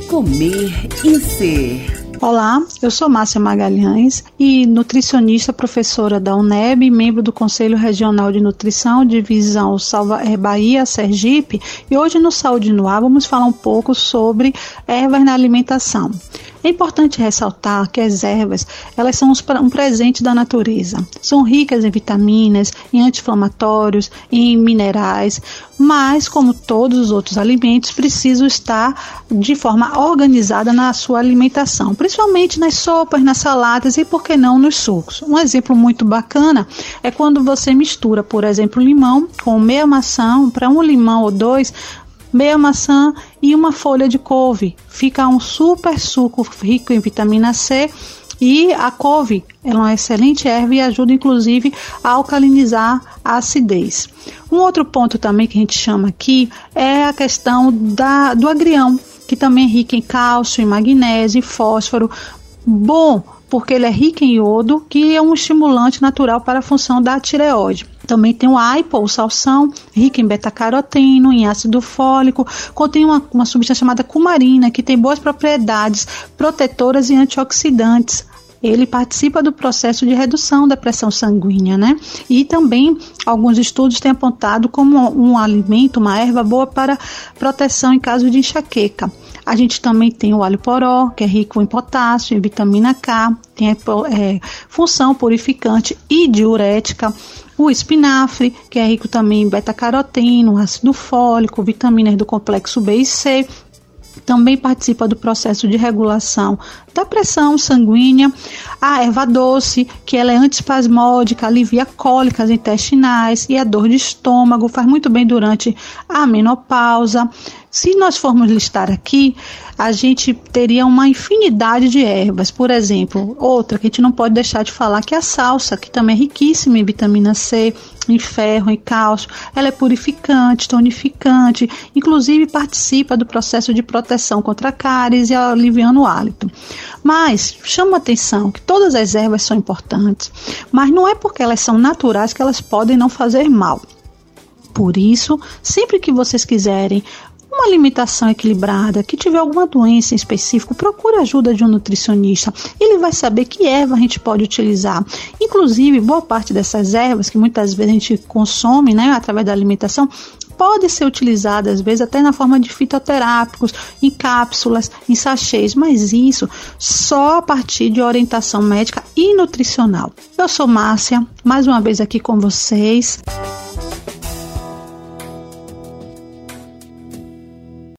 Comer e Ser. Olá, eu sou Márcia Magalhães e nutricionista, professora da UNEB, membro do Conselho Regional de Nutrição, Divisão Bahia, Sergipe, e hoje no Saúde no Ar vamos falar um pouco sobre ervas na alimentação. É importante ressaltar que as ervas, elas são um presente da natureza. São ricas em vitaminas, em anti-inflamatórios, em minerais, mas, como todos os outros alimentos, precisam estar de forma organizada na sua alimentação, principalmente nas sopas, nas saladas e, por que não, nos sucos. Um exemplo muito bacana é quando você mistura, por exemplo, limão com meia maçã, para um limão ou dois, meia maçã e uma folha de couve. Fica um super suco rico em vitamina C, e a couve é uma excelente erva e ajuda inclusive a alcalinizar a acidez. Um outro ponto também que a gente chama aqui é a questão do agrião, que também é rico em cálcio, em magnésio e fósforo. Bom, porque ele é rico em iodo, que é um estimulante natural para a função da tireoide. Também tem o aipo, o salsão, rico em beta-caroteno, em ácido fólico, contém uma substância chamada cumarina, que tem boas propriedades protetoras e antioxidantes. Ele participa do processo de redução da pressão sanguínea, né? E também alguns estudos têm apontado como um alimento, uma erva boa para proteção em caso de enxaqueca. A gente também tem o alho poró, que é rico em potássio, em vitamina K, tem função purificante e diurética. O espinafre, que é rico também em beta-caroteno, ácido fólico, vitaminas do complexo B e C. Também participa do processo de regulação da pressão sanguínea. A erva doce, que ela é antiespasmódica, alivia cólicas intestinais e a dor de estômago, faz muito bem durante a menopausa. Se nós formos listar aqui, a gente teria uma infinidade de ervas. Por exemplo, outra que a gente não pode deixar de falar, que é a salsa, que também é riquíssima em vitamina C, em ferro, em cálcio. Ela é purificante, tonificante, inclusive participa do processo de proteção contra cáries e aliviando o hálito. Mas chama atenção que todas as ervas são importantes, mas não é porque elas são naturais que elas podem não fazer mal. Por isso, sempre que vocês quiserem uma alimentação equilibrada, que tiver alguma doença em específico, procure a ajuda de um nutricionista. Ele vai saber que erva a gente pode utilizar. Inclusive, boa parte dessas ervas, que muitas vezes a gente consome, né, através da alimentação, pode ser utilizada, às vezes, até na forma de fitoterápicos, em cápsulas, em sachês, mas isso só a partir de orientação médica e nutricional. Eu sou Márcia, mais uma vez aqui com vocês.